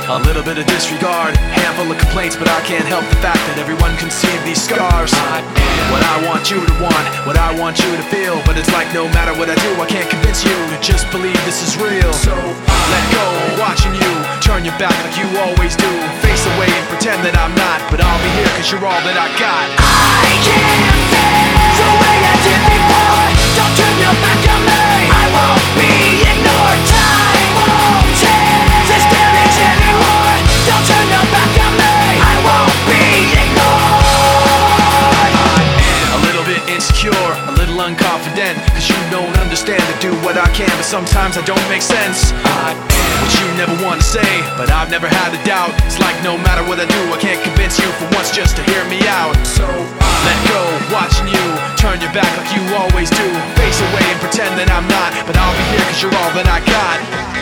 A little bit of disregard, handful of complaints, but I can't help the fact that everyone can see these scars. What I want you to want, what I want you to feel, but it's like no matter what I do, I can't convince you to just believe this is real. So let go, watching you turn your back like you always do. Face away and pretend that I'm not, but I'll be here cause you're all that I got. I can't feel the way I did before. Don't turn your back on me, I won't be ignored. Time won't change this damage anymore. Don't turn your back on me, I won't be ignored. A little bit insecure, a little unconfident, cause you don't understand to do what I can, but sometimes I don't make sense. I am what you never want to say, but I've never had a doubt. It's like no matter what I do, I can't convince you for once just to hear me out. So let go, watching you turn your back like you always do. Face away and pretend that I'm not, but I'll be here cause you're all that I got.